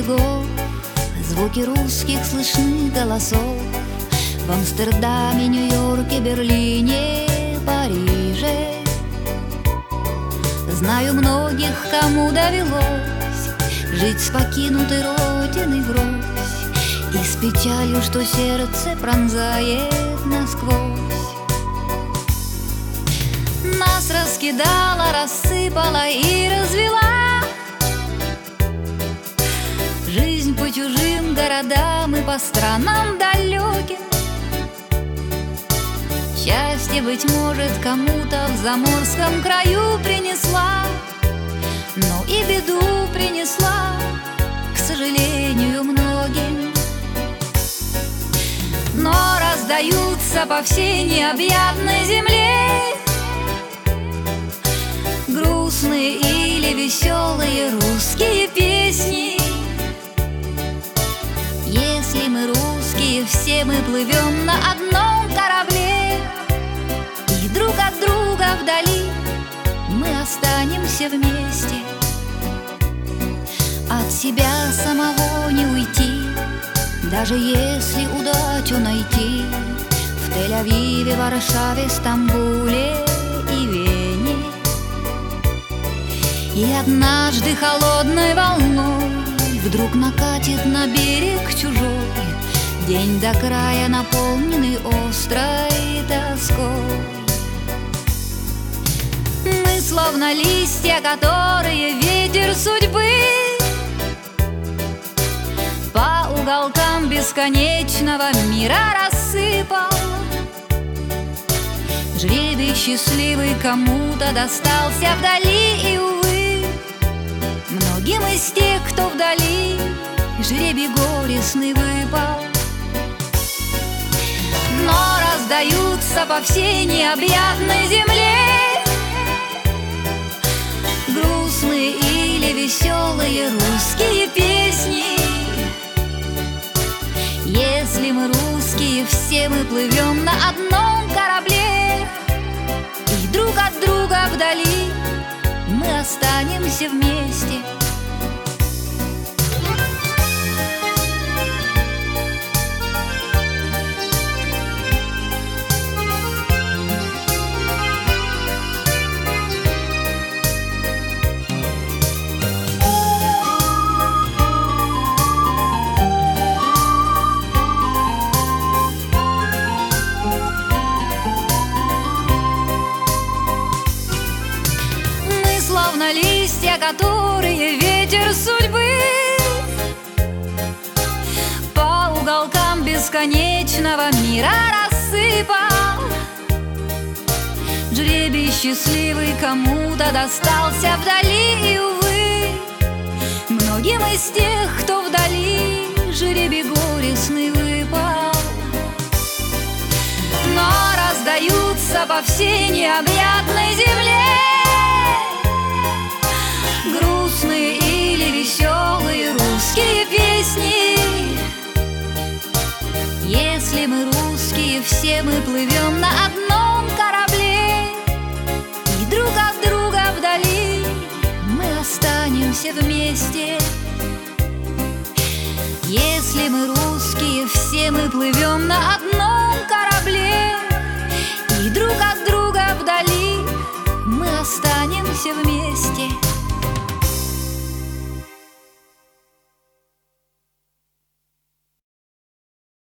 берегов звуки русских слышны голосов. В Амстердаме, Нью-Йорке, Берлине, Париже. Знаю многих, кому довелось жить с покинутой родиной врозь и с печалью, что сердце пронзает насквозь. Нас раскидала, рассыпала и развела жизнь по чужим городам и по странам далеким. Счастье, быть может, кому-то в заморском краю принесла, но и беду принесла, к сожалению, многим. Но раздаются по всей необъятной земле грустные или веселые русские песни. Если мы русские, все мы плывем на одном корабле, и друг от друга вдали мы останемся вместе. От себя самого не уйти, даже если удачу найти в Тель-Авиве, Варшаве, Стамбуле и Вене. И однажды холодной волной вдруг накатит на берег чужой день до края, наполненный острой тоской. Мы словно листья, которые ветер судьбы по уголкам бесконечного мира рассыпал. Жребий счастливый кому-то достался вдали, и, увы, многим из тех, кто вдали, жребий горестный выпал. Но раздаются по всей необъятной земле грустные или веселые русские песни. Если мы русские, все мы плывем на одном корабле, и друг от друга вдали мы останемся вместе. Словно листья, которые ветер судьбы по уголкам бесконечного мира рассыпал. Жребий счастливый кому-то достался вдали, и, увы, многим из тех, кто вдали, жребий горестный выпал. Но раздаются по всей необъятной земле грустные или веселые русские песни. Если мы русские, все мы плывем на одном корабле, и друг от друга вдали мы останемся вместе. Если мы русские, все мы плывем на одном корабле, и друг от друга вдали мы останемся вместе.